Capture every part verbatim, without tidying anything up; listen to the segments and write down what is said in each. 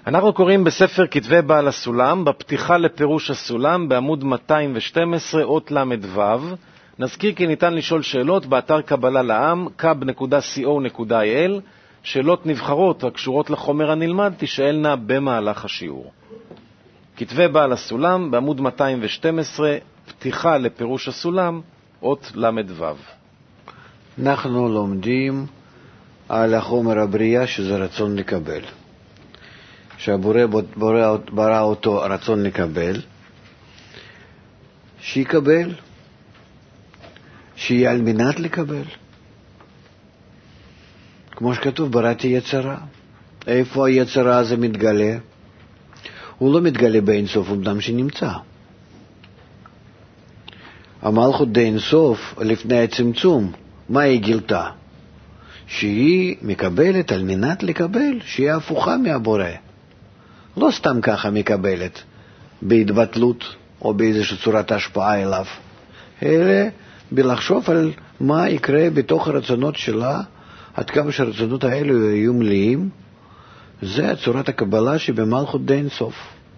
אנחנו קוראים בספר כתבי בעל הסולם, בפתיחה לפירוש הסולם, בעמוד מאתיים ושתים עשרה, אות למד וו. נזכיר כי ניתן לשאול שאלות באתר קבלה לעם, קאב נקודה סי או נקודה איי אל. שאלות נבחרות הקשורות לחומר הנלמד תשאלנה במהלך השיעור. כתבי בעל הסולם, בעמוד מאתיים ושתים עשרה, פתיחה לפירוש הסולם, אות למד וו. אנחנו לומדים על החומר הבריאה שזה רצון לקבל. שהבורא ברא, ברא אותו רצון לקבל, שיקבל, שיהיה על מנת לקבל. כמו שכתוב, בראתי יצרה. איפה היצרה הזה מתגלה? הוא לא מתגלה באינסוף, אמנם שנמצא. המלכות די אינסוף, לפני הצמצום, מה היא גילתה? שהיא מקבלת על מנת לקבל, שהיא הפוכה מהבורא. לא סתם ככה מקבלת, בהתבטלות או באיזושהי צורת השפעה אליו, אלא בלחשוב על מה יקרה בתוך הרצונות שלה, עד כמה שהרצונות האלו יהיו מלאים. זה צורת הקבלה שבמלכות די אינסוף.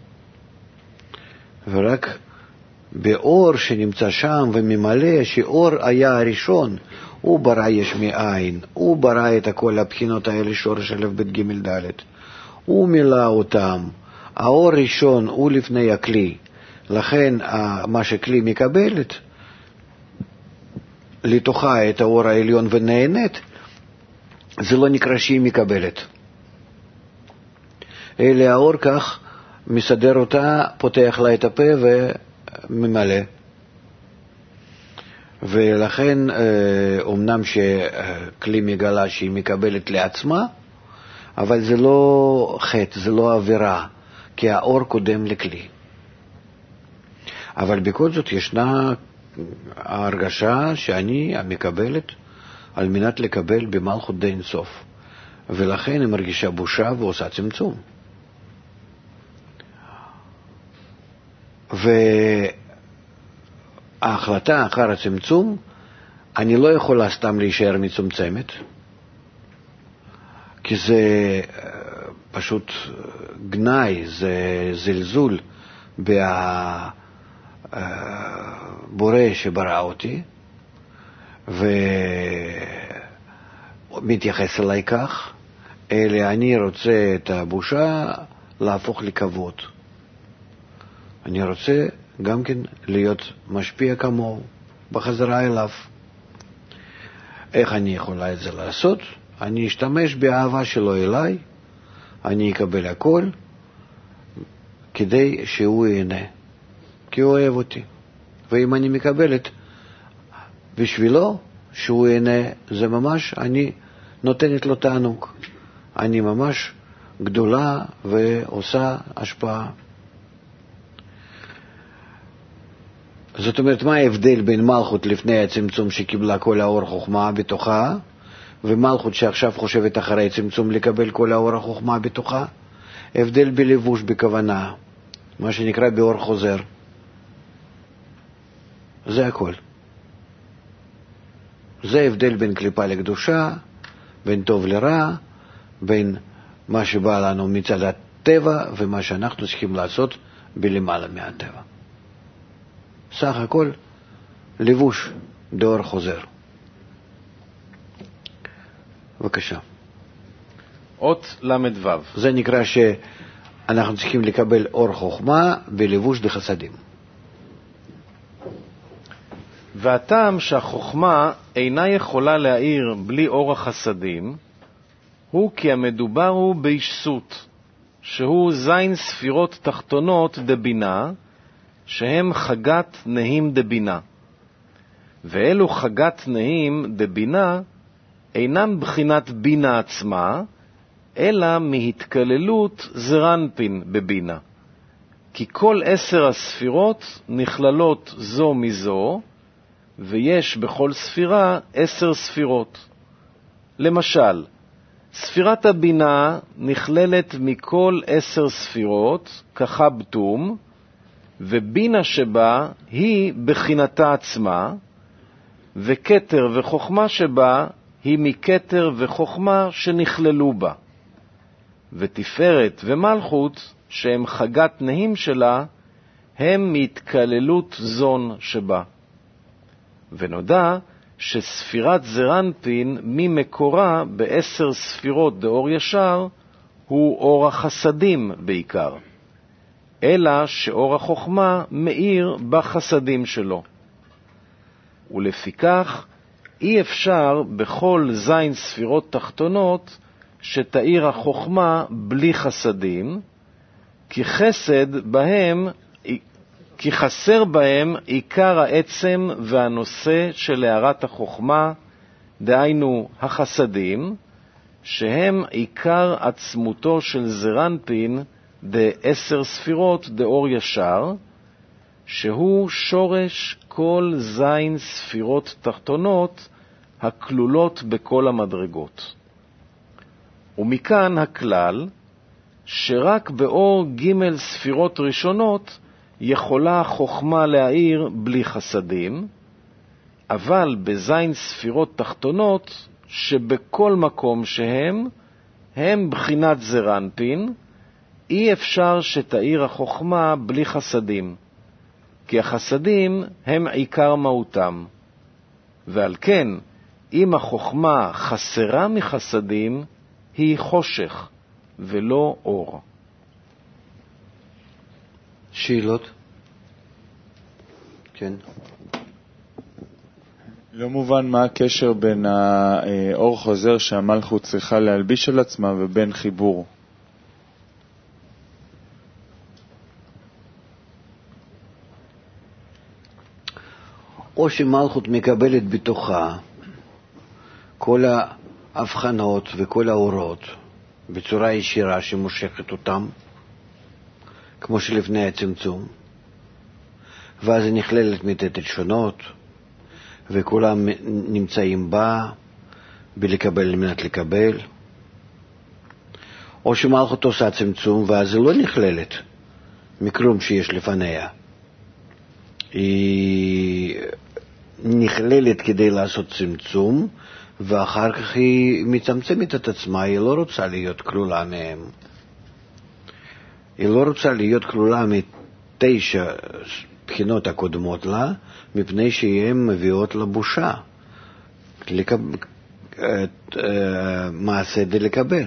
ורק באור שנמצא שם וממלא, שאור היה הראשון, הוא ברא יש מאין, הוא ברא את כל הבחינות האלה, שורש א' ב' ג' ד', הוא מילא אותם. האור ראשון הוא לפני הכלי, לכן מה שכלי מקבלת לתוכה את האור העליון ונהנית, זה לא נקרא שהיא מקבלת, אלא האור כך מסדר אותה, פותח לה את הפה וממלא. ולכן אומנם שכלי מגלה שהיא מקבלת לעצמה, אבל זה לא חטא, זה לא עבירה, כי האור קודם לכלי. אבל בכל זאת ישנה ההרגשה שאני מקבלת על מנת לקבל במלכות די אינסוף, ולכן היא מרגישה בושה ועושה צמצום. וההחלטה אחר הצמצום, אני לא יכולה סתם להישאר מצומצמת, כי זה פשוט גנאי, זה זלזול בבורא שברא אותי, ומתייחס אליי כך, אלא אני רוצה את הבושה להפוך לכבוד. אני רוצה גם כן להיות משפיע כמוהו, בחזרה אליו. איך אני יכולה את זה לעשות? אני אשתמש באהבה שלו אליי, אני אקבל הכל, כדי שהוא ייהנה, כי הוא אוהב אותי. ואם אני מקבלת בשבילו שהוא ייהנה, זה ממש, אני נותנת לו תענוג. אני ממש גדולה ועושה השפעה. זאת אומרת, מה ההבדל בין מלכות לפני הצמצום שקיבלה כל האור חוכמה בתוכה, ומלכות שעכשיו חושבת אחרי הצמצום לקבל כל האור החוכמה בתוכה? הבדל בלבוש, בכוונה, מה שנקרא באור חוזר. זה הכל. זה הבדל בין קליפה לקדושה, בין טוב לרע, בין מה שבא לנו מצד הטבע ומה שאנחנו צריכים לעשות בלמעלה מהטבע. סך הכל לבוש באור חוזר. בבקשה. אות למד וו. זה נקרא שאנחנו צריכים לקבל אור חוכמה בלבוש דחסדים. והטעם שהחוכמה אינה יכולה להאיר בלי אור החסדים, הוא כי המדובר הוא בישסות, שהוא זין ספירות תחתונות דבינה, שהם חגת נהים דבינה. ואלו חגת נהים דבינה אינם בחינת בינה עצמה, אלא מהתקללות זרנפין בבינה. כי כל עשר הספירות נכללות זו מזו, ויש בכל ספירה עשר ספירות. למשל, ספירת הבינה נכללת מכל עשר ספירות, כחבטום, ובינה שבה היא בחינתה עצמה, וכתר וחוכמה שבה היא מכתר וחוכמה שנכללו בה. ותפארת ומלכות, שהם חגת נהים שלה, הם מהתקללות זון שבה. ונודע שספירת זרנפין ממקורה בעשר ספירות דאור ישר הוא אור החסדים בעיקר, אלא שאור החוכמה מאיר בחסדים שלו. ולפיכך אי אפשר בכל זין ספירות תחתונות שתאיר החוכמה בלי חסדים, כי חסד בהם, כי חסר בהם עיקר העצם והנושא של הערת החוכמה, דהיינו החסדים, שהם עיקר עצמותו של זרנפין בעשר ספירות דאור ישר, שהוא שורש כל זין ספירות תחתונות הכלולות בכל המדרגות. ומכאן הכלל שרק באור ג' ספירות ראשונות יכולה החוכמה להאיר בלי חסדים, אבל בזין ספירות תחתונות שבכל מקום שהם, הם בחינת זרנפין, אי אפשר שתאיר החוכמה בלי חסדים, כי החסדים הם עיקר מהותם. ועל כן, אם החוכמה חסרה מחסדים, היא חושך ולא אור. שאלות? כן. לא מובן מה הקשר בין האור חוזר שהמלכות צריכה להלביש על עצמה ובין חיבור. או שמלכות מקבלת בתוכה כל ההבחנות וכל האורות בצורה ישירה שמושכת אותם, כמו שלפני הצמצום, ואז היא נכללת מתתת שונות, וכולם נמצאים בה בלקבל על מנת לקבל. או שמלכות עושה צמצום ואז היא לא נכללת מכלום שיש לפניה, היא נכללת כדי לעשות צמצום, ואחר כך היא מצמצמת את עצמה, היא לא רוצה להיות כלולה מהם. היא לא רוצה להיות כלולה מתשע בחינות הקודמות לה, מפני שהן מביאות לה בושה. לקב... מעשה די לקבל.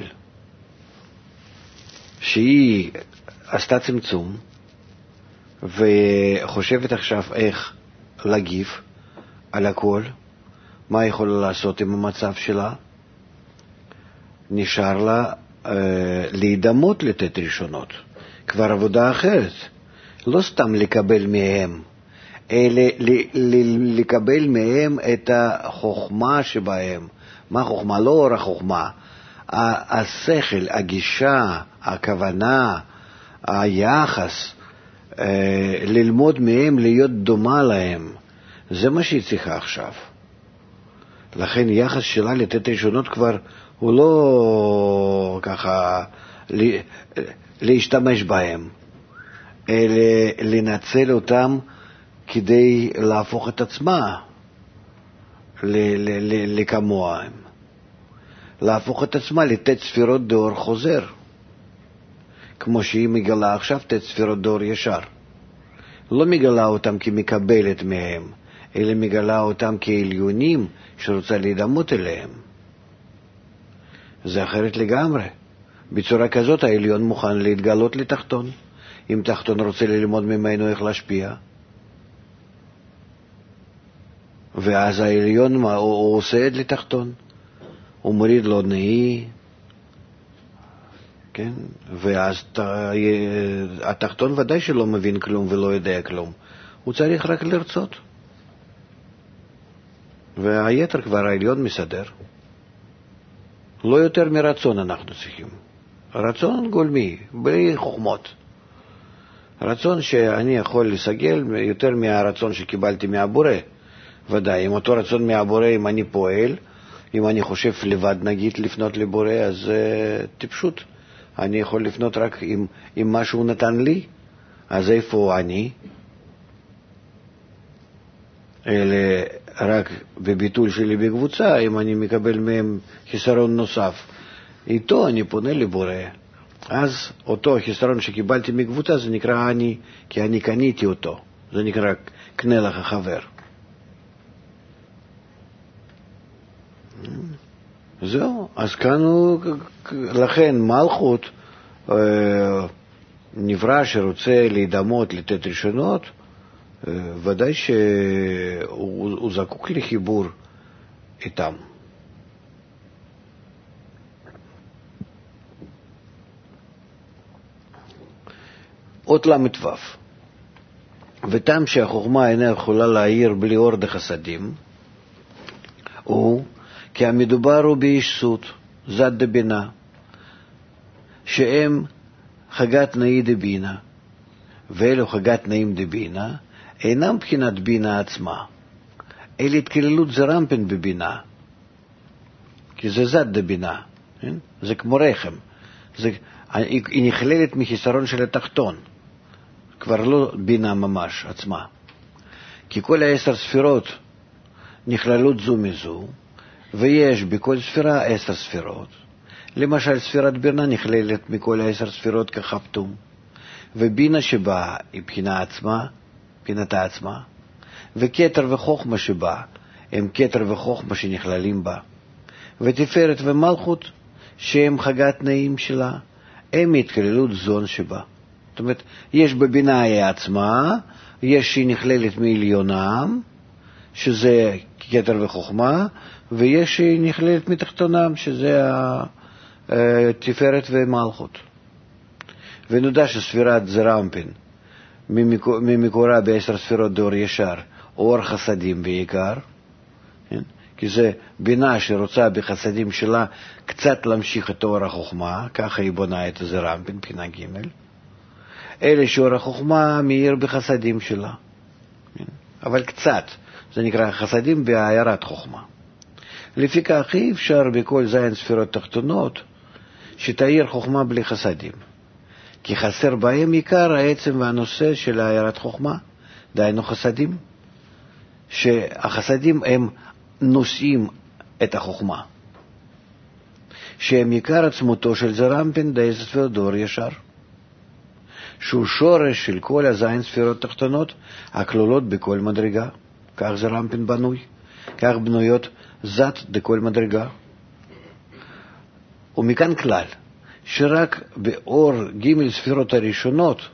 שהיא עשתה צמצום, וחושבת עכשיו איך להגיב על הכל, מה היא יכולה לעשות עם המצב שלה? נשאר לה אה, להידמות לתת ראשונות, כבר עבודה אחרת, לא סתם לקבל מהם, אלא לקבל מהם את החוכמה שבהם. מה החוכמה? לא אור החוכמה, השכל, הגישה, הכוונה, היחס, אה, ללמוד מהם להיות דומה להם, זה מה שהיא צריכה עכשיו. לכן יחס שלה לתת ראשונות כבר הוא לא ככה להשתמש בהם, אלא לנצל אותם כדי להפוך את עצמה לכמוהם, להפוך את עצמה לתת ספירות דאור חוזר, כמו שהיא מגלה עכשיו תת ספירות דאור ישר. לא מגלה אותם כמקבלת מהם, אלא מגלה אותם כעליונים שרוצה להידמות אליהם. זה אחרת לגמרי. בצורה כזאת העליון מוכן להתגלות לתחתון. אם תחתון רוצה ללמוד ממנו איך להשפיע, ואז העליון הוא, הוא עושה את לתחתון, הוא מוריד לו נהי, כן? ואז התחתון ודאי שלא מבין כלום ולא יודע כלום, הוא צריך רק לרצות, והיתר כבר העליון מסדר. לא יותר מרצון אנחנו צריכים, רצון גולמי, בלי חוכמות, רצון שאני יכול לסגל יותר מהרצון שקיבלתי מהבורא. ודאי, עם אותו רצון מהבורא, אם אני פועל, אם אני חושב לבד נגיד לפנות לבורא, אז uh, טיפשות. אני יכול לפנות רק עם, עם מה שהוא נתן לי, אז איפה אני? אלא רק בביטול שלי בקבוצה, אם אני מקבל מהם חיסרון נוסף. איתו אני פונה לבורא, אז אותו חיסרון שקיבלתי מקבוצה זה נקרא אני, כי אני קניתי אותו. זה נקרא קנה לך חבר. זהו, אז כאן הוא, לכן מלכות, נברא שרוצה להידמות, לתת ראשונות, ודאי שהוא זקוק לחיבור איתם. עוד למ"ו. וטעם שהחוכמה אינה יכולה להאיר בלי אור דחסדים, הוא כי המדובר הוא בישות, זת דבינה, שהם חגת נאי דבינה, ואלו חגת נאים דבינה, אינם בחינת בינה עצמה, אלא התקללות זרמפן בבינה, כי זה זת דבינה, כן? זה כמו רחם, זה, היא נכללת מחיסרון של התחתון, כבר לא בינה ממש עצמה, כי כל העשר ספירות נכללות זו מזו, ויש בכל ספירה עשר ספירות. למשל, ספירת בינה נכללת מכל העשר ספירות כחפתום, ובינה שבה היא בחינה עצמה, בחינתה עצמה, וכתר וחוכמה שבה הם כתר וחוכמה שנכללים בה, ותפארת ומלכות שהם חגת נאים שלה, הם התכללות זון שבה. זאת אומרת, יש בבינה היא עצמה, יש שהיא נכללת מעליונם, שזה כתר וחוכמה, ויש שהיא נכללת מתחתונם, שזה התפארת ומלכות. ונודע שספירת זרמפין, ממקורה בעשר ספירות דור ישר, אור חסדים בעיקר, כן? כי זה בינה שרוצה בחסדים שלה קצת להמשיך את אור החוכמה, ככה היא בונה את הזרמפין, בחינה ג', אלה שאור החוכמה מאיר בחסדים שלה, כן? אבל קצת, זה נקרא חסדים בהערת חוכמה. לפי כך אי אפשר בכל זין ספירות תחתונות שתאיר חוכמה בלי חסדים, כי חסר בהם עיקר העצם והנושא של הערת חוכמה, דהיינו חסדים, שהחסדים הם נושאים את החוכמה, שהם עיקר עצמותו של זרמפין דאיזה ספירות דור ישר, שהוא שורש של כל הזין ספירות תחתונות הכלולות בכל מדרגה. כך זרמפין בנוי, כך בנויות זת דכל מדרגה. ומכאן כלל, שרק באור ג' ספירות הראשונות,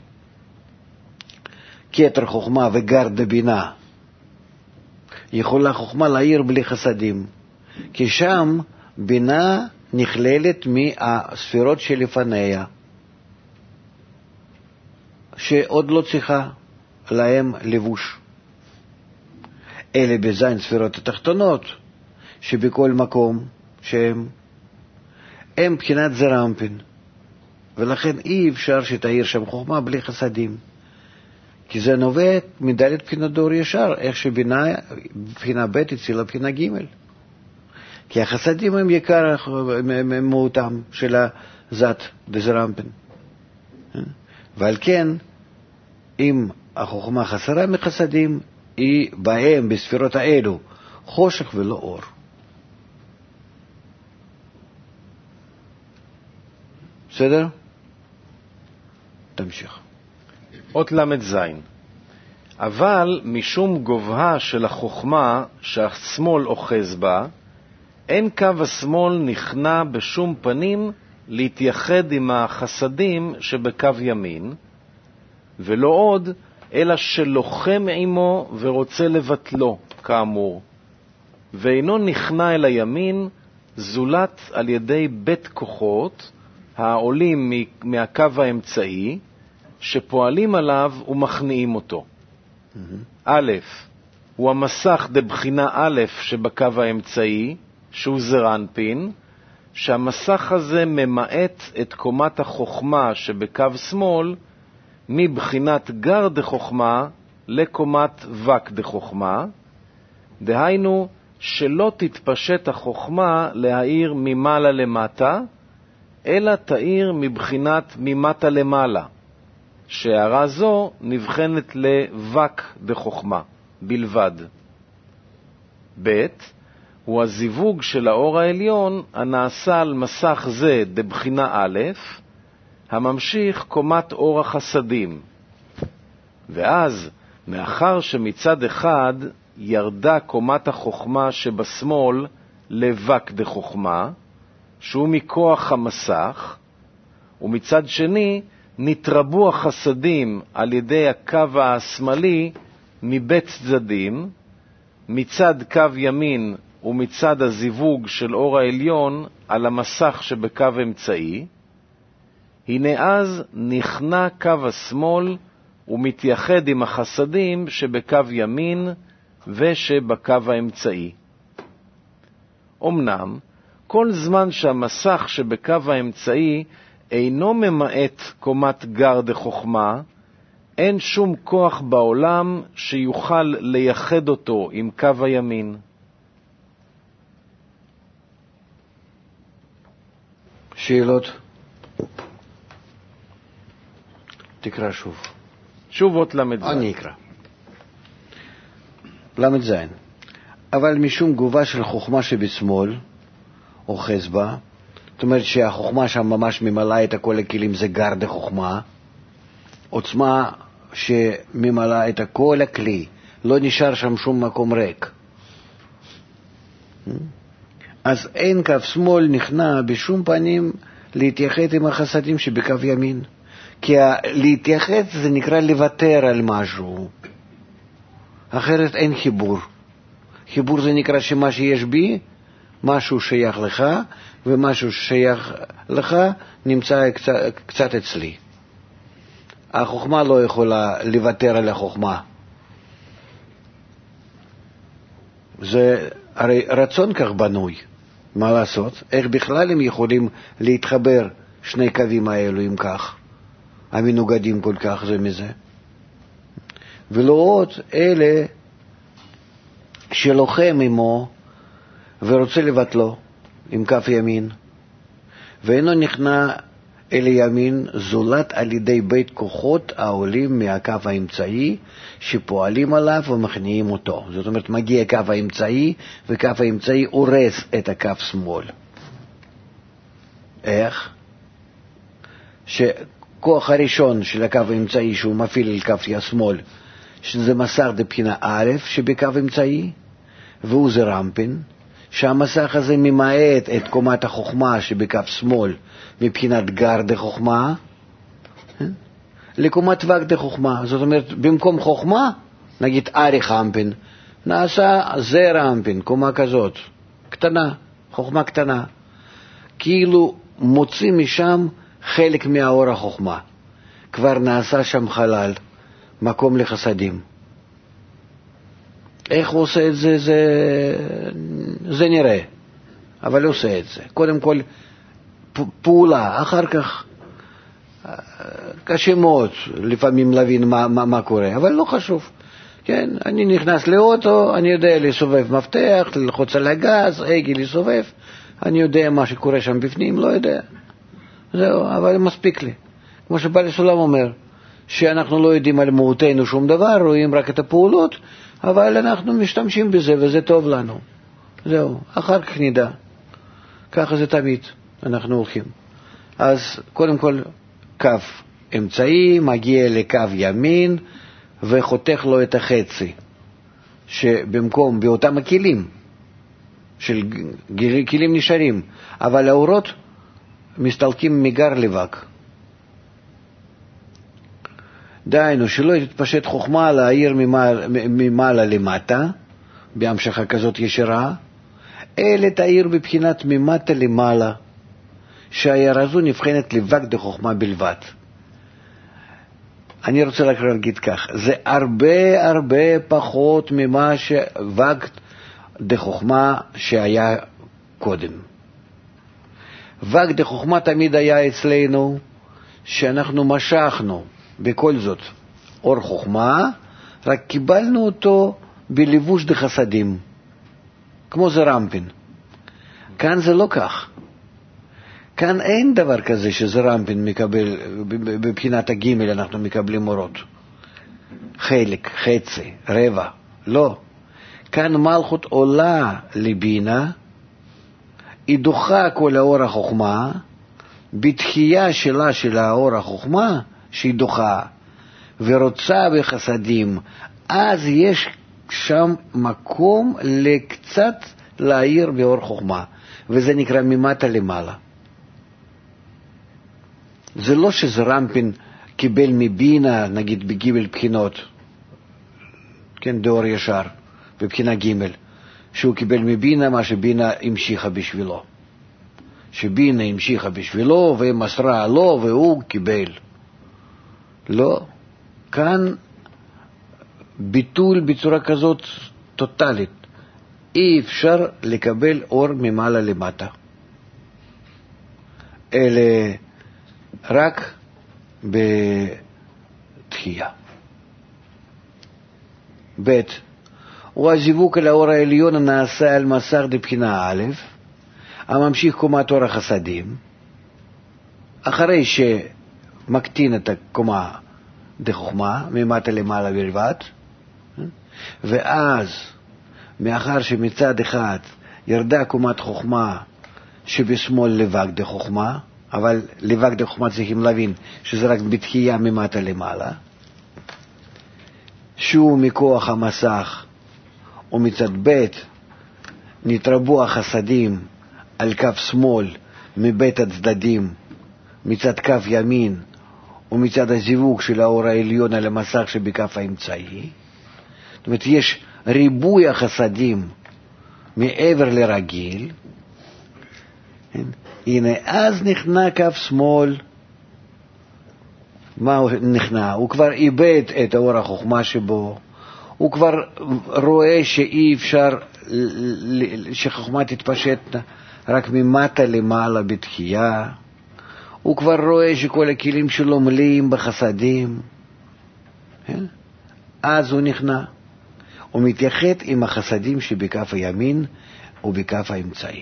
כתר חוכמה וגר דבינה, יכולה חוכמה להאיר בלי חסדים, כי שם בינה נכללת מהספירות שלפניה, שעוד לא צריכה להם לבוש. אלה בזין ספירות התחתונות, שבכל מקום שהם, הם בחינת זרמפין, ולכן אי אפשר שתאיר שם חוכמה בלי חסדים, כי זה נובע מדלת בחינת דור ישר, איך שבינה בחינה ב' אצל הבחינה ג', כי החסדים הם יקר מהותם של הזת דזרמפין, ועל כן אם החוכמה חסרה מחסדים, היא בהם בספירות האלו חושך ולא אור. בסדר? תמשיך. אות למד זין. אבל משום גובהה של החוכמה שהשמאל אוחז בה, אין קו השמאל נכנע בשום פנים להתייחד עם החסדים שבקו ימין, ולא עוד, אלא שלוחם עמו ורוצה לבטלו, כאמור, ואינו נכנע אל הימין, זולת על ידי בית כוחות העולים מהקו האמצעי, שפועלים עליו ומכניעים אותו. Mm-hmm. א', הוא המסך דבחינה א' שבקו האמצעי, שהוא זרנפין, שהמסך הזה ממעט את קומת החוכמה שבקו שמאל, מבחינת גר דחוכמה לקומת וק דחוכמה, דהיינו שלא תתפשט החוכמה להאיר ממעלה למטה, אלא תאיר מבחינת ממטה למעלה, שהערה זו נבחנת לוק דחוכמה בלבד. ב' הוא הזיווג של האור העליון הנעשה על מסך זה דבחינה א', הממשיך קומת אור החסדים. ואז, מאחר שמצד אחד ירדה קומת החוכמה שבשמאל לבק דחוכמה, שהוא מכוח המסך, ומצד שני נתרבו החסדים על ידי הקו השמאלי מבית צדדים, מצד קו ימין ומצד הזיווג של אור העליון על המסך שבקו אמצעי. הנה אז נכנע קו השמאל ומתייחד עם החסדים שבקו ימין ושבקו האמצעי. אמנם, כל זמן שהמסך שבקו האמצעי אינו ממעט קומת גר דחוכמה, אין שום כוח בעולם שיוכל לייחד אותו עם קו הימין. שאלות? תקרא שוב. שוב אות למד זין. אני אקרא. למד זין. אבל משום תגובה של חוכמה שבשמאל, אוחז בה, זאת אומרת שהחוכמה שם ממש ממלאה את כל הכלים, זה גר דחוכמה, עוצמה שממלאה את כל הכלי, לא נשאר שם שום מקום ריק. אז אין קו שמאל נכנע בשום פנים להתייחד עם החסדים שבקו ימין. כי להתייחד זה נקרא לוותר על משהו. אחרת אין חיבור. חיבור זה נקרא שמה שיש בי, משהו שייך לך, ומשהו שייך לך נמצא קצת, קצת אצלי. החוכמה לא יכולה לוותר על החוכמה. זה הרי רצון כך בנוי. מה לעשות? איך בכלל הם יכולים להתחבר שני קווים האלו אם כך? המנוגדים כל כך זה מזה. ולא עוד אלה שלוחם עמו ורוצה לבטלו עם כף ימין, ואינו נכנע אל ימין זולת על ידי בית כוחות העולים מהקו האמצעי שפועלים עליו ומכניעים אותו. זאת אומרת, מגיע קו האמצעי, וקו האמצעי הורס את הקו שמאל. איך? שכוח הראשון של הקו האמצעי שהוא מפעיל על כף השמאל, שזה מסך דבחינה א' שבקו אמצעי, והוא זה רמפין, שהמסך הזה ממעט את קומת החוכמה שבקו שמאל מבחינת גר דחוכמה לקומת וק דחוכמה. זאת אומרת, במקום חוכמה, נגיד ארי רמפין, נעשה זה רמפין, קומה כזאת, קטנה, חוכמה קטנה. כאילו מוציא משם חלק מהאור החוכמה. כבר נעשה שם חלל, מקום לחסדים. איך הוא עושה את זה, זה, זה נראה. אבל הוא עושה את זה. קודם כל, פעולה, אחר כך קשה מאוד לפעמים להבין מה, מה, מה קורה, אבל לא חשוב. כן, אני נכנס לאוטו, אני יודע לסובב מפתח, ללחוץ על הגז, הגי לסובב, אני יודע מה שקורה שם בפנים, לא יודע. זהו, אבל מספיק לי. כמו שבעל סולם אומר, שאנחנו לא יודעים על מהותנו שום דבר, רואים רק את הפעולות, אבל אנחנו משתמשים בזה וזה טוב לנו. זהו, אחר כך נדע. ככה זה תמיד, אנחנו הולכים. אז קודם כל, קו אמצעי מגיע לקו ימין וחותך לו את החצי, שבמקום, באותם הכלים, של כלים נשארים, אבל האורות מסתלקים מגר לבק. דהיינו, שלא תתפשט חוכמה להעיר ממעלה, ממעלה למטה, בהמשכה כזאת ישירה, אלא תעיר בבחינת ממטה למעלה, שהעיר הזו נבחנת לבק דחוכמה בלבד. אני רוצה רק להגיד כך, זה הרבה הרבה פחות ממה שווק דחוכמה שהיה קודם. וק דחוכמה תמיד היה אצלנו שאנחנו משכנו בכל זאת אור חוכמה, רק קיבלנו אותו בלבוש דחסדים, כמו זה רמפין. כאן זה לא כך. כאן אין דבר כזה שזה רמפין מקבל, בבחינת הגימל אנחנו מקבלים אורות. חלק, חצי, רבע, לא. כאן מלכות עולה לבינה, היא דוחה כל האור החוכמה, בתחייה שלה של האור החוכמה, שהיא דוחה ורוצה בחסדים, אז יש שם מקום לקצת להאיר באור חוכמה, וזה נקרא ממטה למעלה. זה לא שזה רמפין קיבל מבינה, נגיד בגימל בחינות, כן, דאור ישר, בבחינה גימל, שהוא קיבל מבינה מה שבינה המשיכה בשבילו. שבינה המשיכה בשבילו ומסרה לו והוא קיבל. לא. כאן ביטול בצורה כזאת טוטלית. אי אפשר לקבל אור ממעלה למטה. אלה רק בתחייה. ב' הוא הזיווג על האור העליון הנעשה על מסך דבחינה א', הממשיך קומת אור החסדים, אחרי שמקטין את הקומה דחוכמה, ממטה למעלה בלבד, ואז, מאחר שמצד אחד ירדה קומת חוכמה שבשמאל לבק דחוכמה, אבל לבק דחוכמה צריכים להבין שזה רק בתחייה ממטה למעלה, שהוא מכוח המסך, ומצד ב' נתרבו החסדים על כף שמאל מבית הצדדים, מצד כף ימין ומצד הזיווג של האור העליון על המסך שבכף האמצעי. זאת אומרת, יש ריבוי החסדים מעבר לרגיל. הנה, אז נכנע כף שמאל. מה הוא נכנע? הוא כבר איבד את האור החוכמה שבו, הוא כבר רואה שאי אפשר שחוכמה תתפשט רק ממטה למעלה בתחייה, הוא כבר רואה שכל הכלים שלו מלאים בחסדים, אז הוא נכנע, הוא מתייחד עם החסדים שבכף הימין ובכף האמצעי.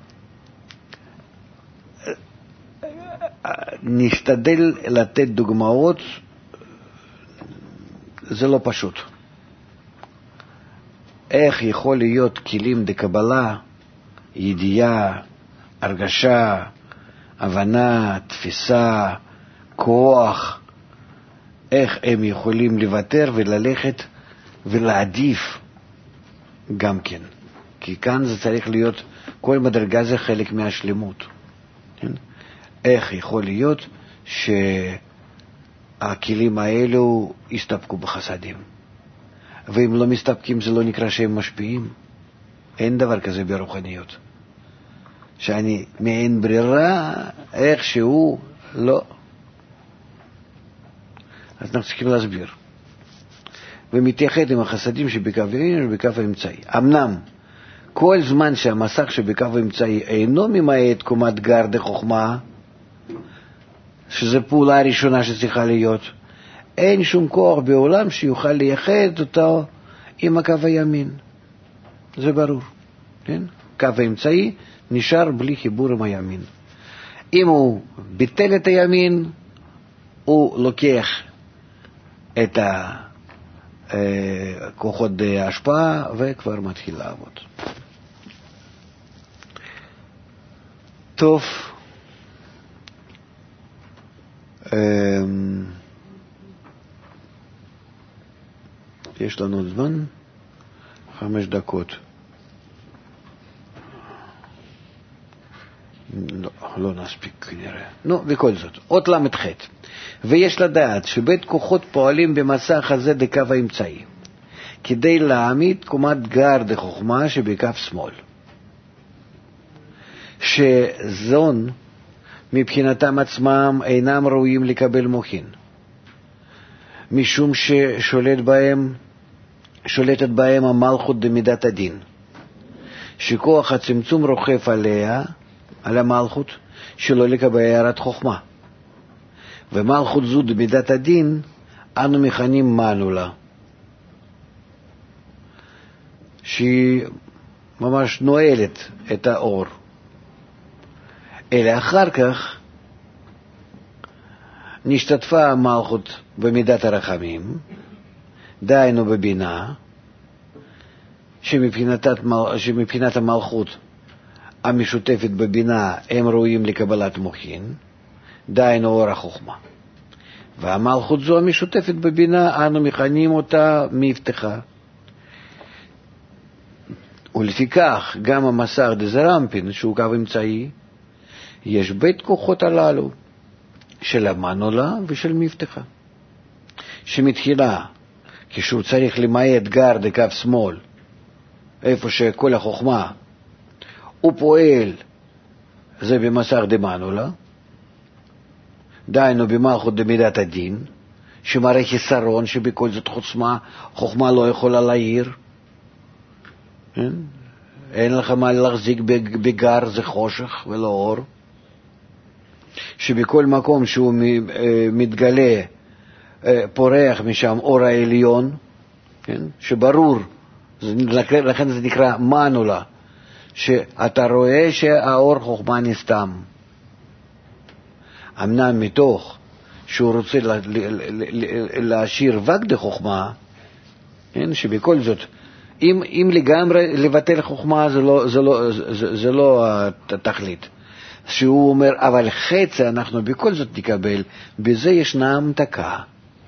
נשתדל לתת דוגמאות, זה לא פשוט. איך יכול להיות כלים דקבלה, ידיעה, הרגשה, הבנה, תפיסה, כוח, איך הם יכולים לוותר וללכת ולעדיף גם כן. כי כאן זה צריך להיות, כל מדרגה זה חלק מהשלמות. כן? איך יכול להיות שהכלים האלו יסתפקו בחסדים? ואם לא מסתפקים זה לא נקרא שהם משפיעים. אין דבר כזה ברוחניות. שאני מעין ברירה איכשהו לא. אז אנחנו צריכים להסביר. ומתייחד עם החסדים שבקו ימין ובקו האמצעי. אמנם, כל זמן שהמסך שבקו האמצעי אינו ממעט קומת גר דחוכמה, שזו פעולה הראשונה שצריכה להיות, אין שום כוח בעולם שיוכל לייחד אותו עם הקו הימין. זה ברור. כן? קו האמצעי נשאר בלי חיבור עם הימין. אם הוא ביטל את הימין, הוא לוקח את הכוחות ההשפעה וכבר מתחיל לעבוד. טוב. יש לנו זמן? חמש דקות. לא, לא נספיק כנראה. נו, בכל זאת. עוד למד חטא. ויש לדעת שבית כוחות פועלים במסך הזה דקו האמצעי, כדי להעמיד קומת גר דחוכמה שבכף שמאל. שזון מבחינתם עצמם אינם ראויים לקבל מוחין, משום ששולט בהם, שולטת בהם המלכות דמידת הדין, שכוח הצמצום רוכב עליה, על המלכות, שלא לקבל הערת חוכמה. ומלכות זו דמידת הדין, אנו מכנים מנולה, שהיא ממש נועלת את האור. אלא אחר כך נשתתפה המלכות במידת הרחמים, דהיינו בבינה, שמבחינת המלכות המשותפת בבינה הם ראויים לקבלת מוחין, דהיינו אור החוכמה. והמלכות זו המשותפת בבינה, אנו מכנים אותה מבטחה. ולפיכך גם המסך דזרמפין, שהוא קו אמצעי, יש בית כוחות הללו, של המנולה ושל מבטחה. שמתחילה, כשהוא צריך למעט גר דקו שמאל, איפה שכל החוכמה, הוא פועל, זה במסך דמנולה, דהיינו במלכות דמידת הדין, שמראה חיסרון שבכל זאת חוכמה, חוכמה לא יכולה להעיר, אין, אין לך מה להחזיק בגר, זה חושך ולא אור, שבכל מקום שהוא מתגלה פורח משם אור העליון, כן? שברור, לכן זה נקרא מנולה, שאתה רואה שהאור חוכמה נסתם. אמנם מתוך שהוא רוצה להשאיר וק דחוכמה, כן? שבכל זאת, אם, אם לגמרי לבטל חוכמה זה לא, זה לא, זה, זה לא התכלית. שהוא אומר, אבל חצי אנחנו בכל זאת נקבל, בזה ישנה המתקה.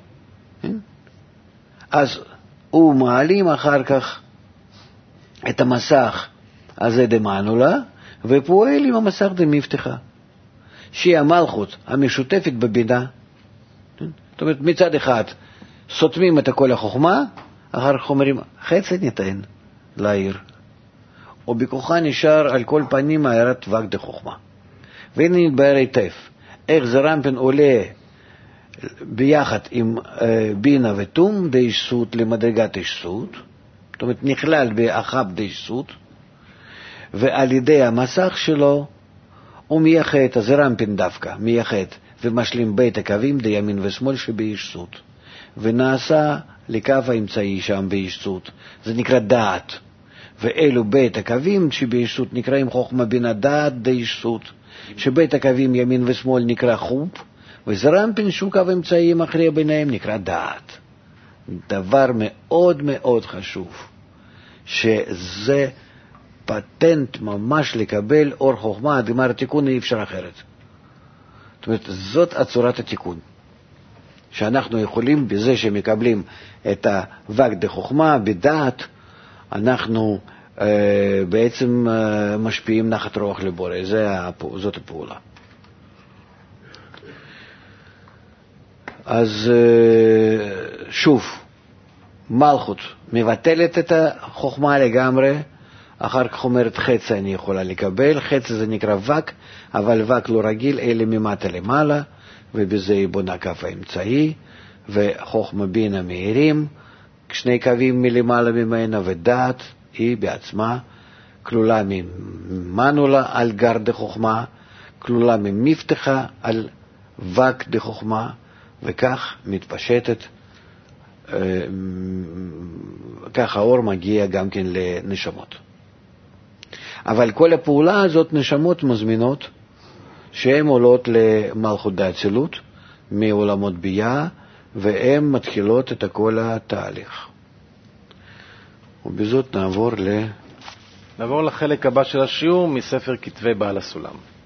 אז הוא מעלים אחר כך את המסך הזה דמנולה, ופועל עם המסך דמבטחה, שהיא המלכות המשותפת בבינה. זאת אומרת, מצד אחד סותמים את כל החוכמה, אחר כך אומרים, חצי ניתן לעיר. ובכוחה נשאר על כל פנים הערת וק דחוכמה. והנה נתבהר היטב, איך זרמפין עולה ביחד עם אה, בינה ותום דייסות למדרגת איסות, זאת אומרת נכלל באחב דייסות, ועל ידי המסך שלו הוא מייחד, הזרמפין דווקא מייחד ומשלים בית הקווים דימין ושמאל שבאיסות, ונעשה לקו האמצעי שם באיסות, זה נקרא דעת, ואלו בית הקווים שבאיסות נקראים חוכמה בינה דעת דייסות, שבית הקווים ימין ושמאל נקרא חופ, וזרמפין שהוא קו אמצעי מכריע ביניהם נקרא דעת. דבר מאוד מאוד חשוב, שזה פטנט ממש לקבל אור חוכמה, גמר התיקון אי אפשר אחרת. זאת אומרת, זאת הצורת התיקון, שאנחנו יכולים בזה שמקבלים את הווק דחוכמה בדעת, אנחנו אה, בעצם אה, משפיעים נחת רוח לבורא, זה, זאת הפעולה. אז שוב, מלכות מבטלת את החוכמה לגמרי, אחר כך אומרת חצי אני יכולה לקבל, חצי זה נקרא וק, אבל וק לא רגיל, אלה ממטה למעלה, ובזה היא בונה קו האמצעי, וחוכמה בינה מהירים, שני קווים מלמעלה ממנה, ודעת היא בעצמה כלולה ממנולה על גר דחוכמה, כלולה ממבטחה על וק דחוכמה, וכך מתפשטת, כך האור מגיע גם כן לנשמות. אבל כל הפעולה הזאת נשמות מזמינות, שהן עולות למלכות דאצילות מעולמות בייה, והן מתחילות את כל התהליך. ובזאת נעבור ל... נעבור לחלק הבא של השיעור מספר כתבי בעל הסולם.